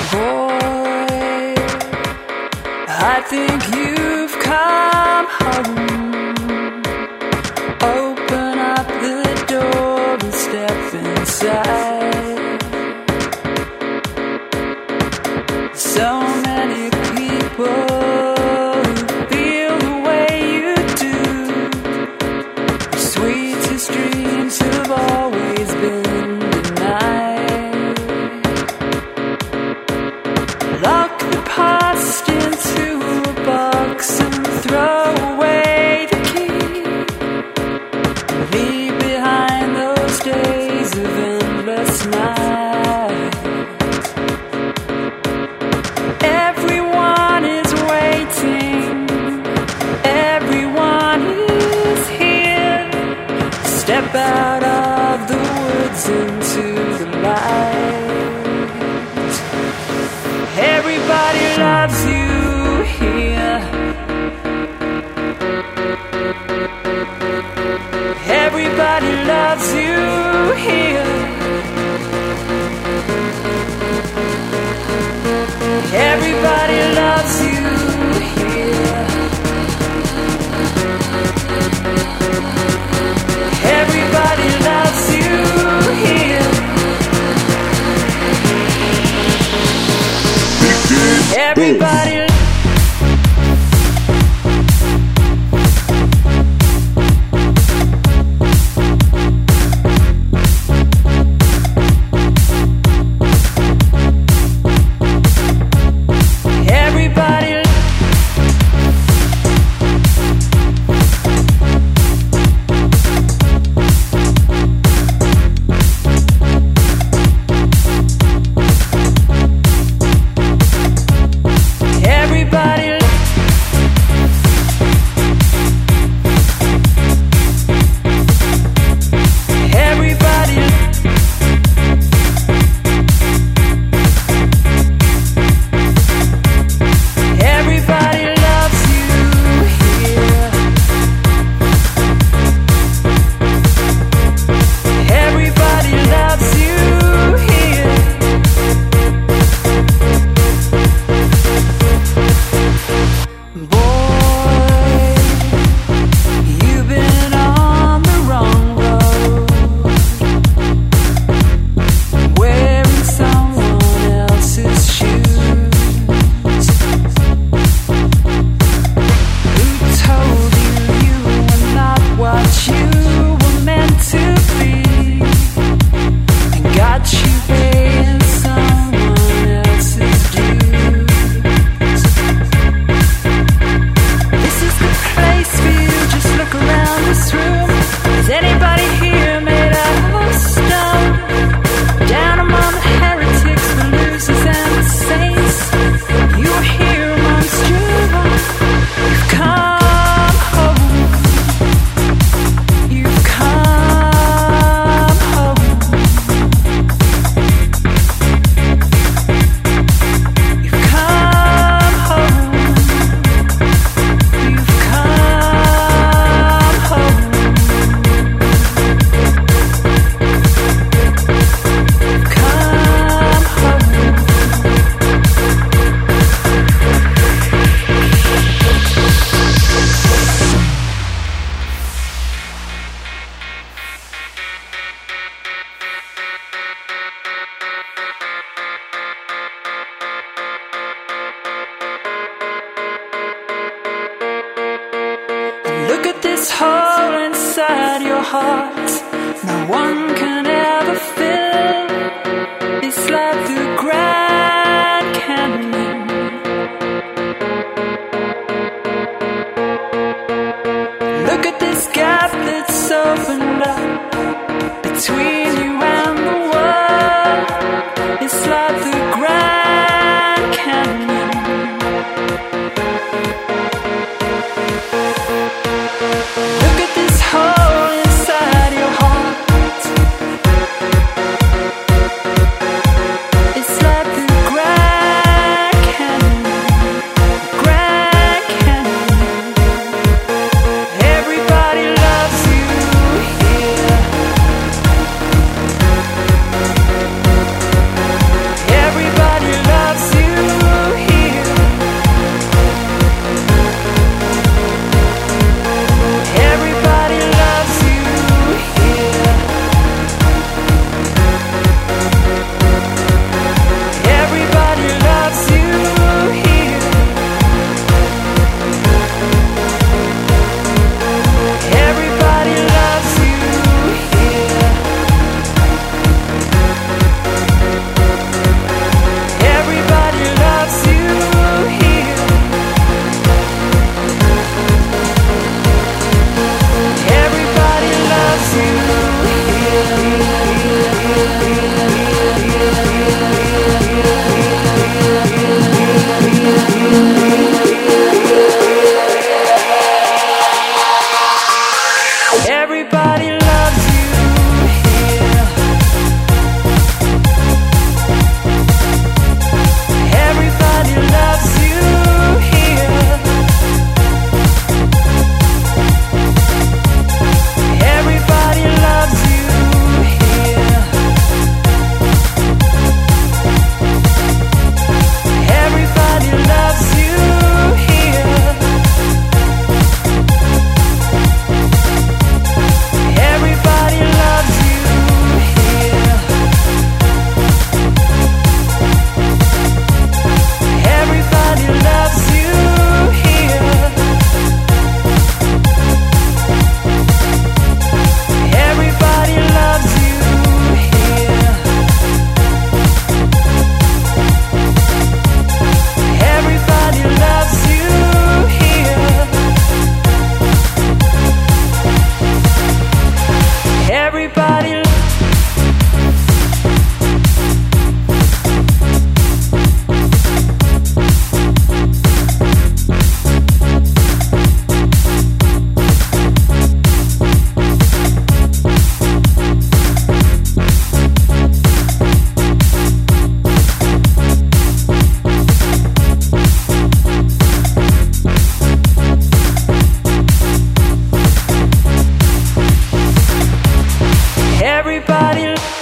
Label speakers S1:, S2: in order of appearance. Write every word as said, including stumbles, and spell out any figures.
S1: Boy, I think you've come home. Open up the door and step inside. So many people who feel the way you do. Your sweetest dreams have always been denied. Lock the past into a box and throw away the key. Leave behind those days of endless night. Everyone is waiting. Everyone is here. Step out of the woods into the light. Everybody loves you here. Everybody loves you here. Everybody loves you here. Everybody loves you here. Everybody. Everybody. Everybody. Everybody. Everybody loves you here. Everybody loves you here. Boy, you've been on the wrong road, wearing someone else's shoes. Who told you you were not what you were meant to be, and got you paying someone else's dues? This is the place for you, just look around this room. Is anybody here made out of stone? Down among the heretics, the losers and the saints. You are here amongst your own. You've come home. You've come home. You've come home. You've come home. Come home. Look at this hole inside your heart. No one can ever fill. It's like the Grand Canyon. Look at this gap that's opened up between you and the world. It's like the Grand Canyon. Look at this hole inside your heart. It's like the Grand Canyon, Grand Canyon. Everybody loves you here. Everybody everybody